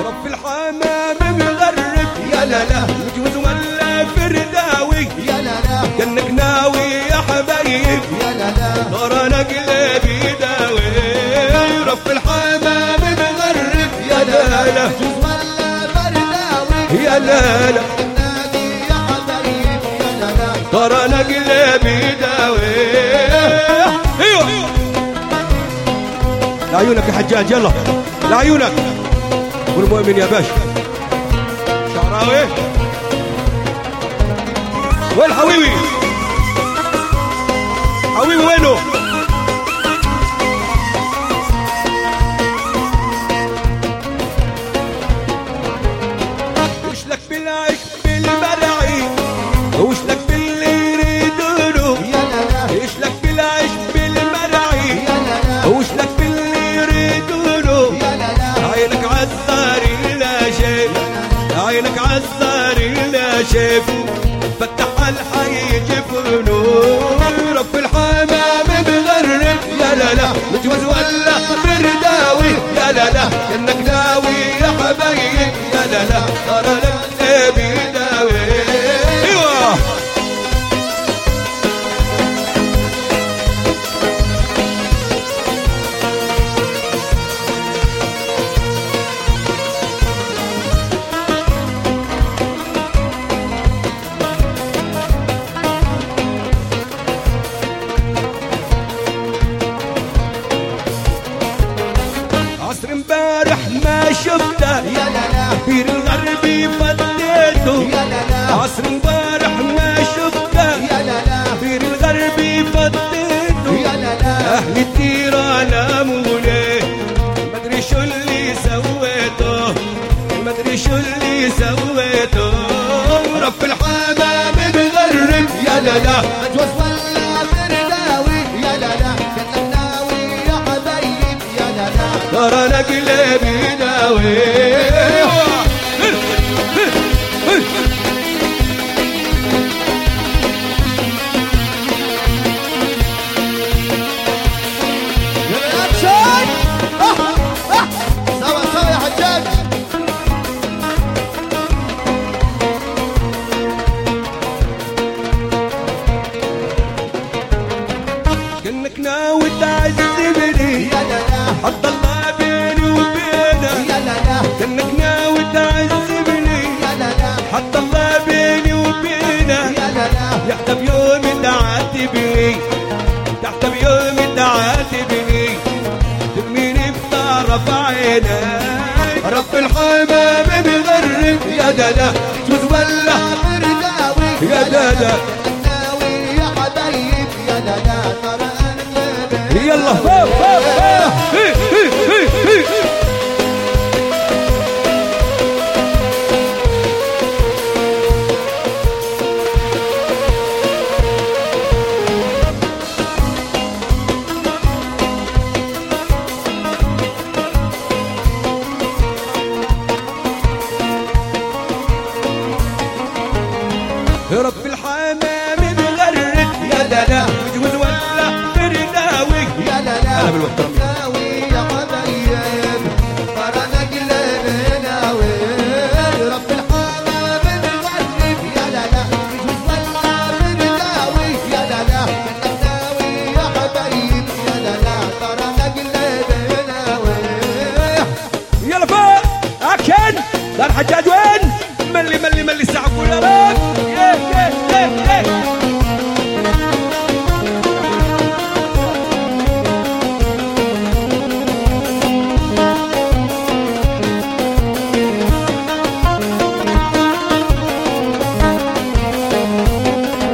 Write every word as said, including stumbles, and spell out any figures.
رب الحمام مغرب يا لا لا مجوز ولا فرداوي يا لا لا كأنك ناوي يا حبايب يا لا لا ترى انا قلبي داوي رب الحمام مغرب يا لا لا مجوز ولا فرداوي يا لا لا نادي يا حبايب يا لا لا ترى انا قلبي داوي. ايوه لعيونك يا حجاج يلا لعيونك والمؤمن يا باشا شعراوي وين حبيبي حبيبي وينه وش لك بالعيش بالمرعي وش لك باللي يريدونه يا لا لا ايش لك بالعيش بالمرعي يا لا لا وش لك باللي يريدونه يا لا لا عينك عالثاري لا شيء عينك عالثاري لا شيء فتح الحي جفنون رب الحمام مغرب يا لا لا مجوز ولا فرداوي يا لا لا كأنك ناوي يا حبايب يا لا لا ترى لك ابي داوي. ايوه عصر امبارح ما شفته يا لا لا بير الغربي فديته يا لا لا عصر امبارح ما شفته يا لا لا بير الغربي فديته يا لا لا اهل الديره ناموني مدري شو اللي سويته مدري شو اللي سويته رب الحمام مغرب يا لا لا مجوز ولا فرداوي يا لا لا كأنك ناوي يا حبايب يا لا لا ترى انا قلبي داوي. اكشن سوا سوا يا حجاج كأنك ناوي تعذبني يا لا لا حط الله بيني وبينك يا لا لا كأنك ناوي تعذبني يا لا لا حط الله بيني وبينك يا لا لا تحت بيوم تعاتبني تحت بيوم تعاتبني ترميني بطرف عينك رب الحمام مغرب يا دادا جوز ولا فرداوي يا دادا كأنك ناوي يا حبايب يا لا لا ترى انا قلبي يلا فوق فوق فوق هي هي هي هي. رب الحمام مغرد يا لا لا مجوز ولا فرداوي يا لا لا هلا بالمحترم ناوي يا حبايب ترى انا قلبي ناوي رب الحمام مغرب يا لا لا مجوز ولا فرداوي يا لا لا كأنك ناوي يا حبايب يا لا لا ترى انا قلبي ناوي يلا فوق اكشن ده الحجاج وين ملي ملي ملي الساعه كلها